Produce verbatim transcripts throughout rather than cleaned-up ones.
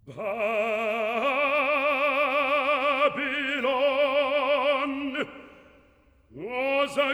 Babylon was a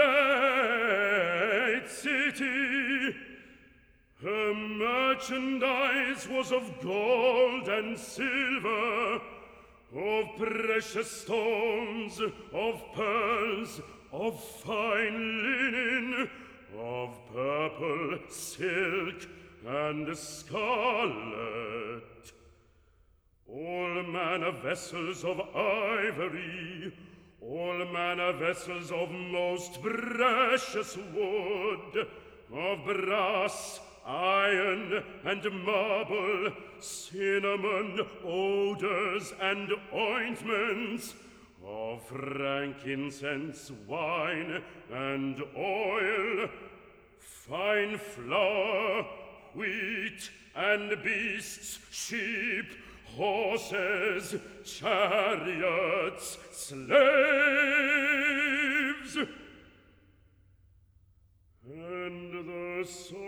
great city. Her merchandise was of gold and silver, of precious stones, of pearls, of fine linen, of purple silk and scarlet. All manner vessels of ivory, all manner vessels of most precious wood, of brass, iron, and marble, cinnamon, odors, and ointments, of frankincense, wine, and oil, fine flour, wheat, and beasts, sheep, horses, chariots, slaves, and the